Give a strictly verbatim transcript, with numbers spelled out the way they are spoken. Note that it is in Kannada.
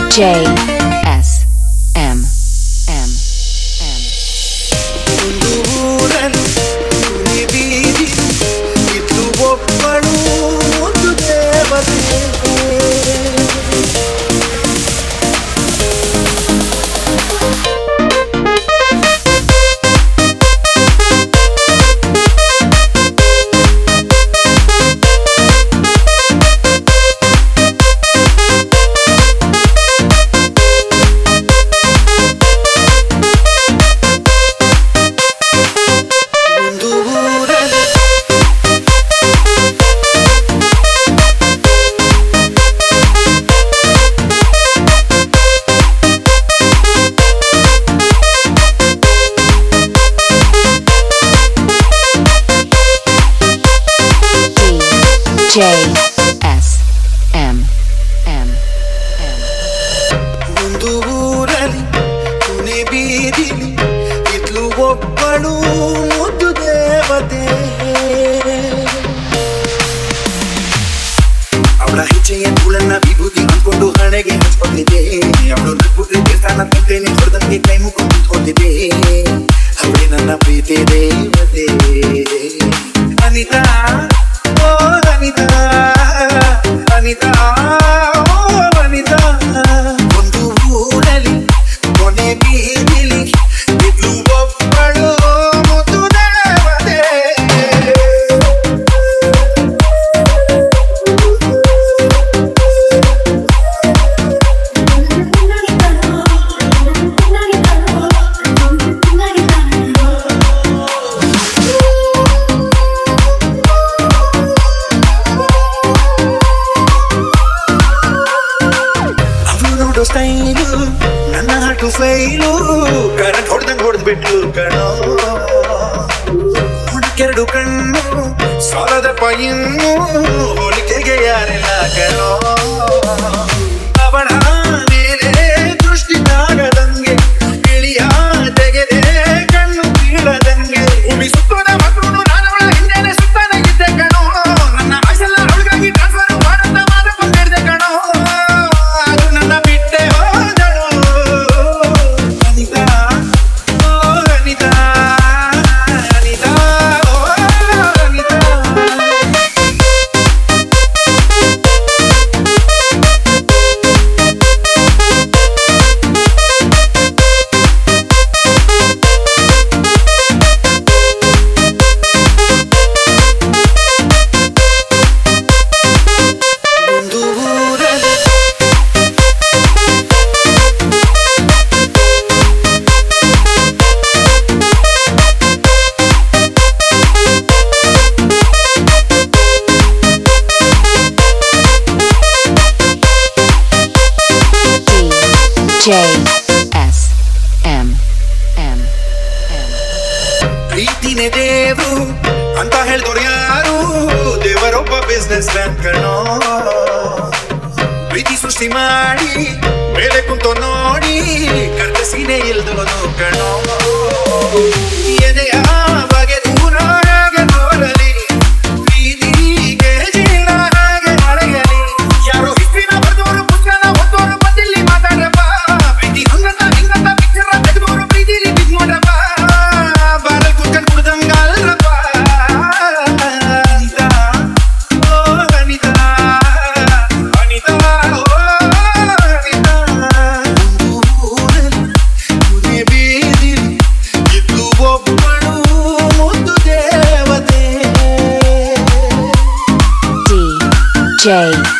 J S M M M ಒಂದು ಊರಲ್ಲಿ ಕುನಿ ಬೀದಿ ಇದ್ಲು ಒಬ್ಬಳು ಒಂದು ದೇವತೆ. J S M M M ಒಂದು ಊರಲ್ಲಿ ಕುನಿ ಬೀದಿಲಿ ಇದ್ಲು ಒಬ್ಬಳು ಮುದ್ದು ದೇವತೆ. ಅವಳ ಹೆಜ್ಜೆಯ ಧೂಳನ್ನ ವಿಭೂತಿ ಅಂದ್ಕೊಂಡು ಹಣೆಗೆ ಹಚ್ಕೊಂಡಿದ್ದೆ. ಅವಳು ನಗ್ಬಿಟ್ರೆ ದೇವಸ್ಥಾನ ತಂತೇನೆ ಹೊಡೆದಂಗೆ ಕೈ ಮುಗ್ಕೊಂಡು ನಿಂತ್ಕೊಂಡಿದ್ದೆ. ಅವಳೇ ನನ್ನ ಪ್ರೀತಿ ದೇವತೆ ಅನಿತಾ. ಓ ಅನಿತಾ ಅನಿತಾ ಓ ಅನಿತಾ. ಒಂದು ಊರಲ್ಲಿ ಕೊನೆ ಬೀದಿಲಿ ಇದ್ಲು ಒಬ್ಬಳು ಮುದ್ದು ದೇವತೆ. ಸ್ಟೈಲು ನನ್ನ ಹಾಟು ಫೈಲು ಕರೆಂಟ್ ಹೊಡೆದಂಗೆ ಹೊಡೆದ್ಬಿಟ್ಲು ಕಣೋ. ಹುಡುಕೆರಡು ಕಣ್ಣು ಸಾಲದಪ್ಪ ಇನ್ನು ಹೋಲಿಕೆಗೆ ಯಾರಿಲ್ಲ ಕಣೋ. ಅವಳ ಮೇಲೆ ದೃಷ್ಟಿ ತಾಗದಂಗೆ ಇಳಿಯ ತೆಗೆದೆ ಕಣ್ಣು ಬೀಳದಂಗೆ. ಭೂಮಿ ಸುತ್ತದ ಮಕ್ಕಳು ನಾನವಳ ಹಿಂದೆನೆ ಸುತ್ತಾನೆ ಇದ್ದೆ ಕಣೋ. ನನ್ನ ಆಸೆಲ್ಲ ಅವಳಿಗಾಗಿ ಟ್ರಾನ್ಸ್ಫರ್ ಮಾಡಂತ ಮಾಡಿಕೊಂಡಿದ್ದೆ ಕಣೋ. ಅದು ನನ್ನ ಬಿಟ್ಟೆ ಹೋದಳು ಅನಿತಾ. ಓ ಅನಿತಾ ಅನಿತಾ ಓ ಅನಿತಾ. ಒಂದು ಊರಲ್ಲಿ J S M M M ಪ್ರೀತಿನೇ ದೇವ್ರು ಅಂತ ಹೇಳ್ದವ್ರು ಯಾರು? ದೇವರೊಬ್ಬ ಬಿಸ್ನೆಸ್ ಮ್ಯಾನ್ ಕಣೋ. ಪ್ರೀತಿ ಸೃಷ್ಟಿ ಮಾಡಿ ಮೇಲೆ ಕುಂತು ನೋಡಿ ಕರ್ಕಸಿನೇ ಇಲ್ದವನು ಕಣೋ. ಎದೆಯ ಬಗೆ ದೂರ ಹಾಗೆ ತೋರಲಿ, ಪ್ರೀತಿಗೆ ಜೀವನ ಹಾಗೆ ಅಳೆಯಲಿ. ಯಾರೋ ಹಿಸ್ಟ್ರಿನ ಬರ್ದವರು ಪುಸ್ತಕನ ಓದೋರು ಬಂದಿಲ್ಲಿ ಮಾತಾಡ್ರಪ್ಪ. ಪ್ರೀತಿ ಹಂಗಂತ ಹಿಂಗಂತ ಪಿಕ್ಚರ್ ತೆಗೆದವರು ಪ್ರೀತಿಲಿ ಬಿದ್ ನೋಡ್ರಪ್ಪ. ಬಾರಲ್ಲಿ ಕುತ್ಕೊಂಡು ಕುಡ್ದಂಗಲ್ರಪ್ಪ ಅನಿತಾ. ಓ ಅನಿತಾ ಅನಿತಾ ಓ ಅನಿತಾ. ಒಂದು ಊರಲ್ಲಿ ಕುನಿ ಬೀದಿಲಿ ಇದ್ಲು ಒಬ್ಬಳು ಮುದ್ದು ದೇವತೆ. D J